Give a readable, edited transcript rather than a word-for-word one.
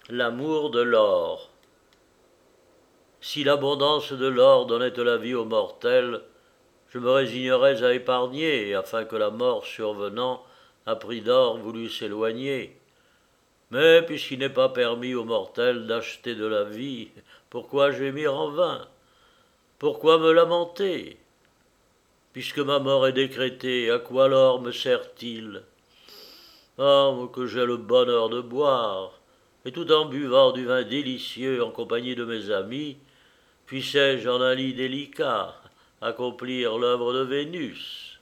L'amour de l'or. Si l'abondance de l'or donnait la vie aux mortels, je me résignerais à épargner, afin que la mort survenant, à prix d'or, voulût s'éloigner. Mais puisqu'il n'est pas permis aux mortels d'acheter de la vie, pourquoi gémir en vain? Pourquoi me lamenter? Puisque ma mort est décrétée, à quoi l'or me sert-il? Ah, que j'ai le bonheur de boire, et tout en buvant du vin délicieux en compagnie de mes amis, puissais-je en un lit délicat accomplir l'œuvre de Vénus.